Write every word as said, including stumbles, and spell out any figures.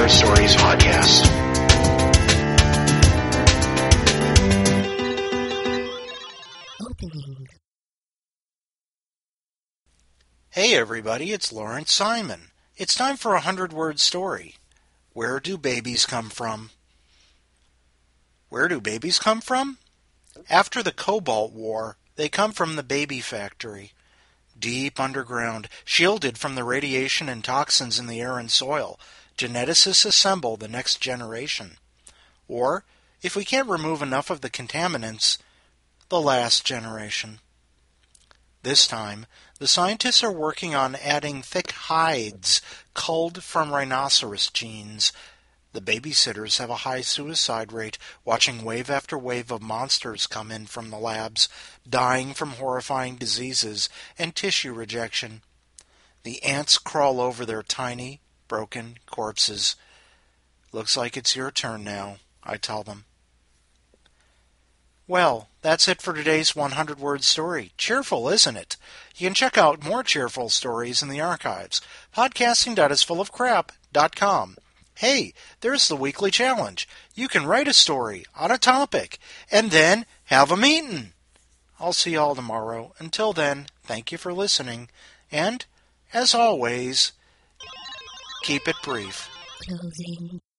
Word Stories podcast. Opening. Hey everybody, it's Lawrence Simon. It's time for a hundred-word story. Where do babies come from? Where do babies come from? After the Cobalt War, they come from the baby factory. Deep underground, shielded from the radiation and toxins in the air and soil, geneticists assemble the next generation. Or, if we can't remove enough of the contaminants, the last generation. This time, the scientists are working on adding thick hides culled from rhinoceros genes. The babysitters have a high suicide rate, watching wave after wave of monsters come in from the labs, dying from horrifying diseases and tissue rejection. The ants crawl over their tiny, broken corpses. Looks like it's your turn now, I tell them. Well, that's it for today's hundred-word story. Cheerful, isn't it? You can check out more cheerful stories in the archives. podcasting dot is full of crap dot com. Hey, there's the weekly challenge. You can write a story on a topic and then have a meeting. I'll see you all tomorrow. Until then, thank you for listening. And, as always, keep it brief. Closing.